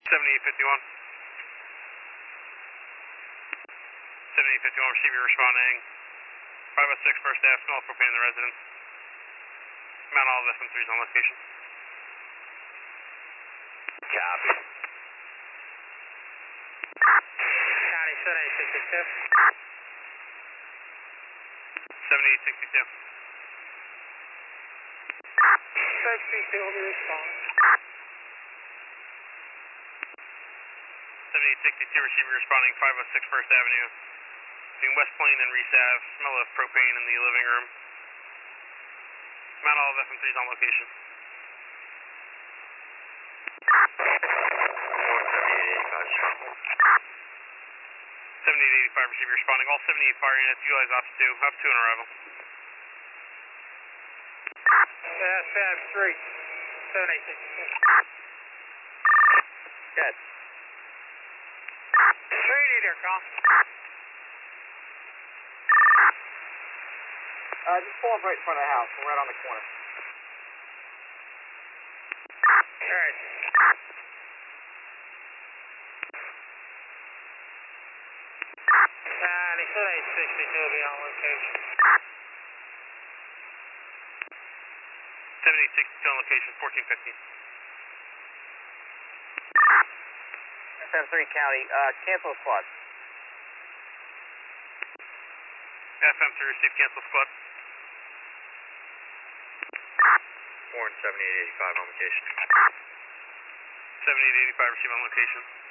7851. 7851, receiver responding. 506 First Ave, smell of propane in the residence. Mount Olive FM3 is on location. Copy. County 7862. 7862. 632 will be responding. 7862, receiver responding. 506 First Avenue. Between West Plain and Reese Ave, smell of propane in the living room. Mount Olive FM3 is on location. 7885, receiver responding. All 78 fire units, utilize Ops 2. Ops 2 on arrival. Fab 3. 7862. Good. 380 there, Colin. Just pull up right in front of the house. We're right on the corner. Alright. County 7862 will be on location. 7862 on location, 1415. FM3 County, cancel squad. FM3 receive cancel squad. 4 and 7885 on location. 7885 receive on location.